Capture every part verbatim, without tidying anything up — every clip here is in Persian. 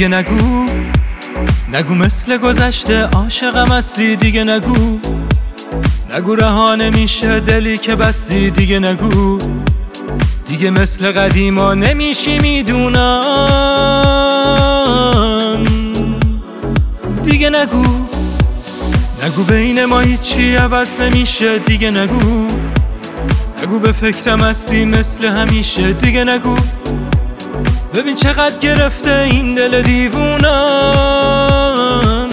دیگه نگو نگو مثل گذشته عاشقم هستی دیگه نگو نگو رها نمیشه دلی که بستی دیگه نگو دیگه مثل قدیما نمیشی میدونم دیگه نگو نگو بین ما هیچی عوض نمیشه دیگه نگو نگو به فکرم هستی مثل همیشه دیگه نگو ببین چقدر گرفته این دل دیوونم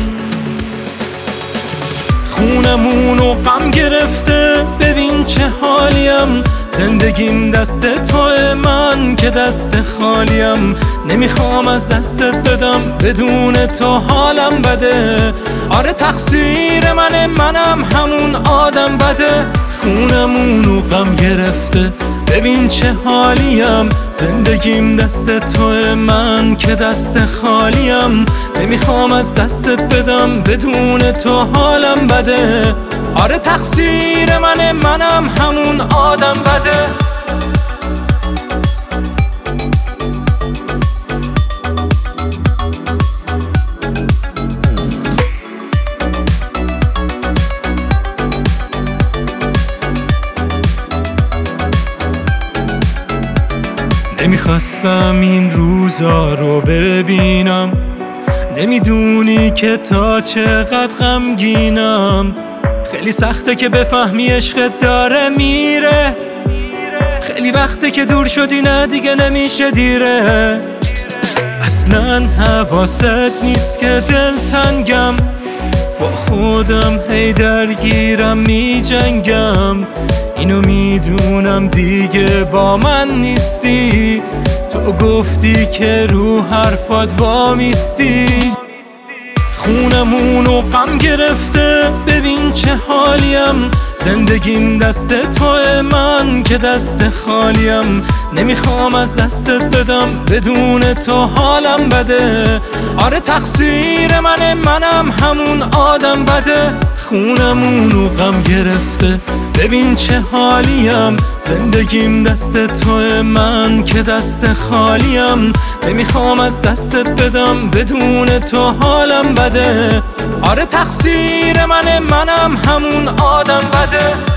خونمونو غم گرفته ببین چه حالیم زندگیم دست توه من که دست خالیم نمیخوام از دستت بدم بدون تو حالم بده آره تقصیر منه منم همون آدم بده خونمونو غم گرفته ببین چه حالیم زندگیم دست توه من که دست خالیم نمیخوام از دستت بدم بدون تو حالم بده آره تقصیر منه منم همون آدم بده نمیخواستم این روزا رو ببینم نمیدونی که تا چقدر غمگینم خیلی سخته که بفهمی عشقت داره میره خیلی وقته که دور شدی نه دیگه نمیشه دیره اصلا حواست نیست که دلتنگم با خودم هی درگیرم میجنگم اینو میدونم دیگه با من نیستی تو گفتی که رو حرفات وامیستی خونمونو غم گرفته ببین چه حالیم زندگیم دست توه من که دست خالیم نمیخوام از دستت بدم بدون تو حالم بده آره تقصیر منه منم همون آدم بده خونمونو غم گرفته ببین چه حالیم زندگیم دست توه من که دست خالیم نمیخوام از دستت بدم بدون تو حالم بده آره تقصیر منه منم همون آدم بده